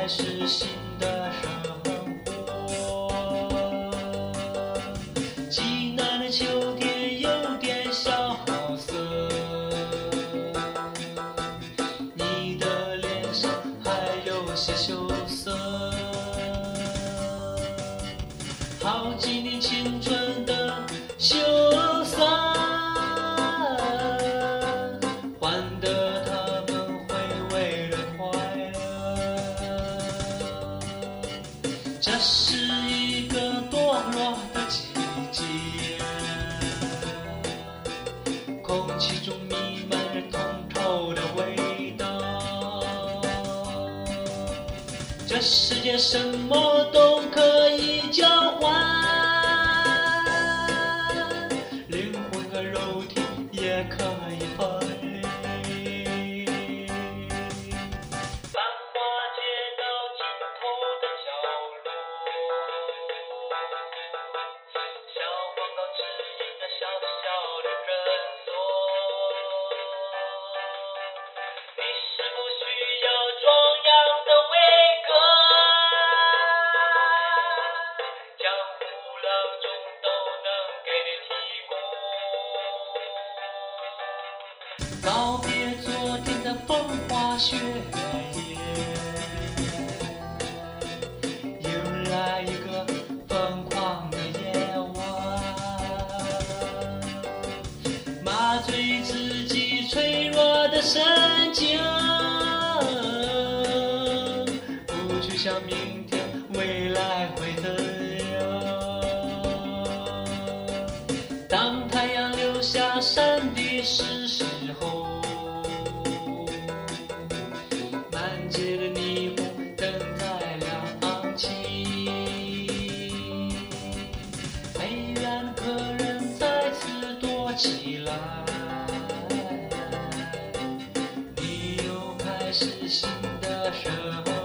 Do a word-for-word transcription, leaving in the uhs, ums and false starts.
始新的生活。济南的秋天有点小好色，你的脸上还有些羞涩，好几年青春的羞涩，换得他们回味了快乐。这是一个堕落的季节，空气中弥漫着铜臭的味道。这世界什么都可以交换，灵魂和肉体也可以分离。繁华街道尽头的角落，小广告指引着小小的诊所。你是否需要壮阳的伟哥？江湖郎中都能给你提供。告别昨天的风花雪月，迎来一个疯狂的夜晚，麻醉自己脆弱的神经，不去想明天未来会怎样。当太阳留下山的是时候，满街的霓虹灯在亮起，美院的客人再次多起来，你又开始新的生活。